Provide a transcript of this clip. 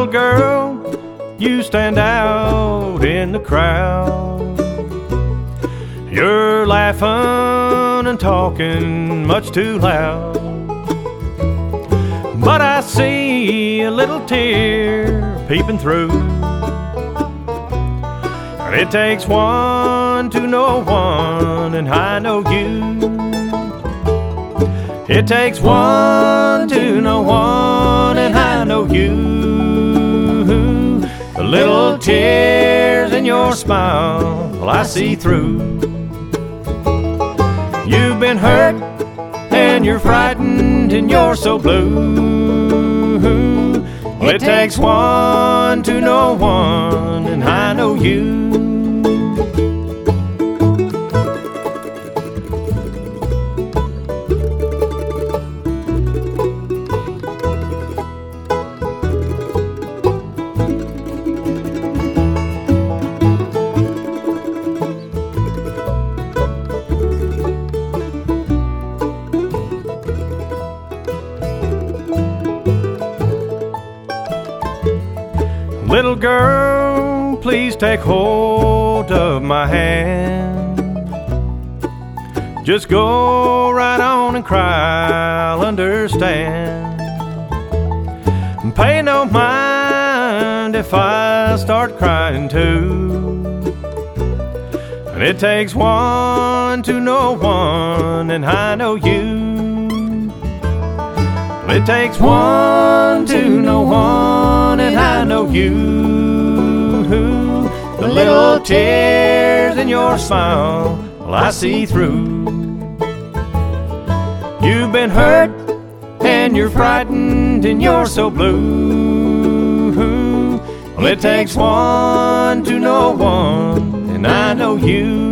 girl, you stand out in the crowd. You're laughing and talking much too loud. But I see a little tear peeping through. It takes one to know one, and I know you. It takes one to know one, and I know you. The little tears in your smile, well, I see through. You've been hurt, and you're frightened, and you're so blue. Well, it takes one to know one, and I know you. Little girl, please take hold of my hand. Just go right on and cry, I'll understand. Pay no mind if I start crying too. And it takes one to know one, and I know you. It takes one to know one, and I know you. The little tears in your smile, well, I see through. You've been hurt, and you're frightened, and you're so blue. Well, it takes one to know one, and I know you.